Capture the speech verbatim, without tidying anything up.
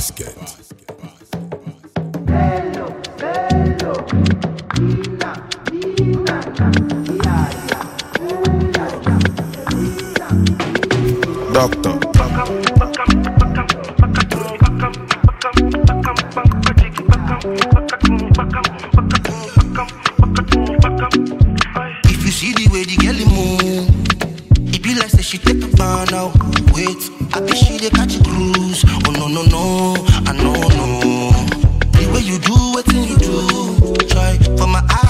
Basket. Bello, bello, Nina, Nina, Yaya, Doctor. If you see the way the girl move, it be like say she take a ban now. Wait, I bet she dey catch a cruise. Oh no no no, I know no. The way you do what you do, try for my eyes.